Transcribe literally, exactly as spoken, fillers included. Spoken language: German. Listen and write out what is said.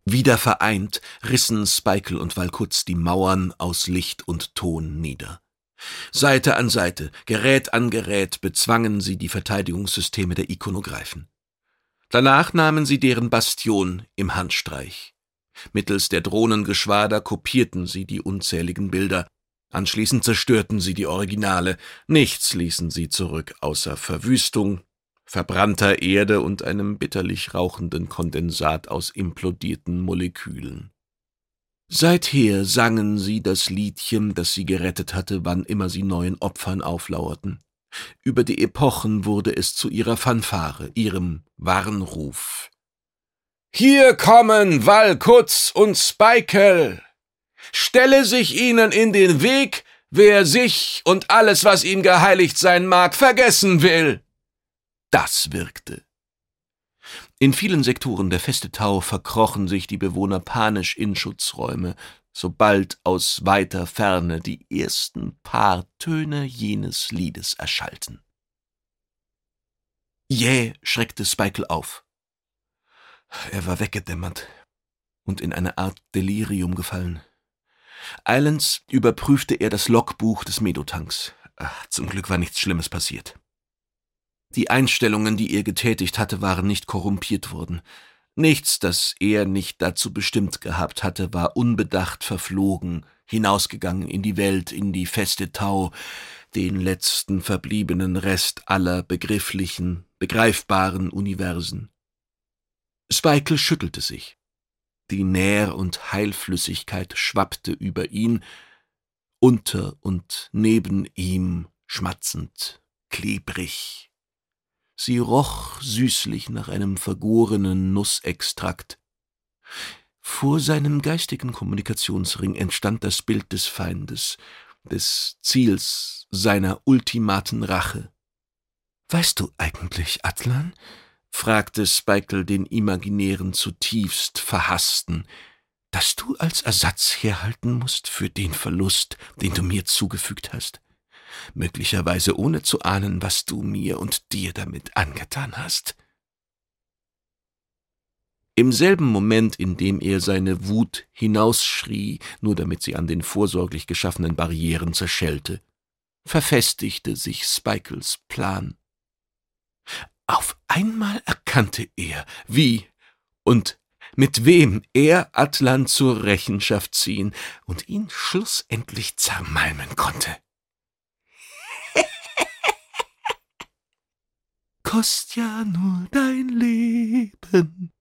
Wieder vereint rissen Speikel und Walkutz die Mauern aus Licht und Ton nieder. Seite an Seite, Gerät an Gerät bezwangen sie die Verteidigungssysteme der Ikonogreifen. Danach nahmen sie deren Bastion im Handstreich. Mittels der Drohnengeschwader kopierten sie die unzähligen Bilder. Anschließend zerstörten sie die Originale. Nichts ließen sie zurück, außer Verwüstung, verbrannter Erde und einem bitterlich rauchenden Kondensat aus implodierten Molekülen. Seither sangen sie das Liedchen, das sie gerettet hatte, wann immer sie neuen Opfern auflauerten. Über die Epochen wurde es zu ihrer Fanfare, ihrem Warnruf. »Hier kommen Walkutz und Speikel! Stelle sich ihnen in den Weg, wer sich und alles, was ihm geheiligt sein mag, vergessen will!« Das wirkte. In vielen Sektoren der Festetau verkrochen sich die Bewohner panisch in Schutzräume, sobald aus weiter Ferne die ersten paar Töne jenes Liedes erschallten. Jäh schreckte Speikel auf. Er war weggedämmert und in eine Art Delirium gefallen. Eilends überprüfte er das Logbuch des Medotanks. Ach, zum Glück war nichts Schlimmes passiert. Die Einstellungen, die er getätigt hatte, waren nicht korrumpiert worden. Nichts, das er nicht dazu bestimmt gehabt hatte, war unbedacht verflogen, hinausgegangen in die Welt, in die Festetau, den letzten verbliebenen Rest aller begrifflichen, begreifbaren Universen. Speikel schüttelte sich. Die Nähr- und Heilflüssigkeit schwappte über ihn, unter und neben ihm schmatzend, klebrig. Sie roch süßlich nach einem vergorenen Nussextrakt. Vor seinem geistigen Kommunikationsring entstand das Bild des Feindes, des Ziels seiner ultimaten Rache. »Weißt du eigentlich, Atlan?« fragte Speikel den imaginären, zutiefst Verhassten, »dass du als Ersatz herhalten musst für den Verlust, den du mir zugefügt hast? Möglicherweise ohne zu ahnen, was du mir und dir damit angetan hast.« Im selben Moment, in dem er seine Wut hinausschrie, nur damit sie an den vorsorglich geschaffenen Barrieren zerschellte, verfestigte sich Speikels Plan. Auf einmal erkannte er, wie und mit wem er Atlan zur Rechenschaft ziehen und ihn schlussendlich zermalmen konnte. »Kost ja nur dein Leben«,